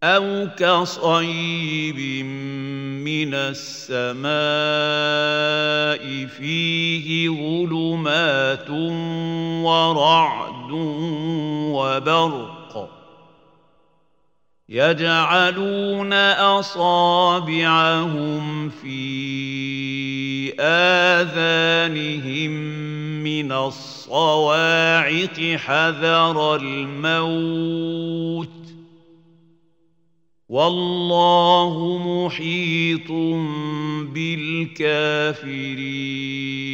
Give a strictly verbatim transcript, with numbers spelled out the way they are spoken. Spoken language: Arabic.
أو كصيب من السماء فيه ظلمات ورعد وبرق يجعلون أصابعهم في آذانهم من الصواعق حذر الموت والله محيط بالكافرين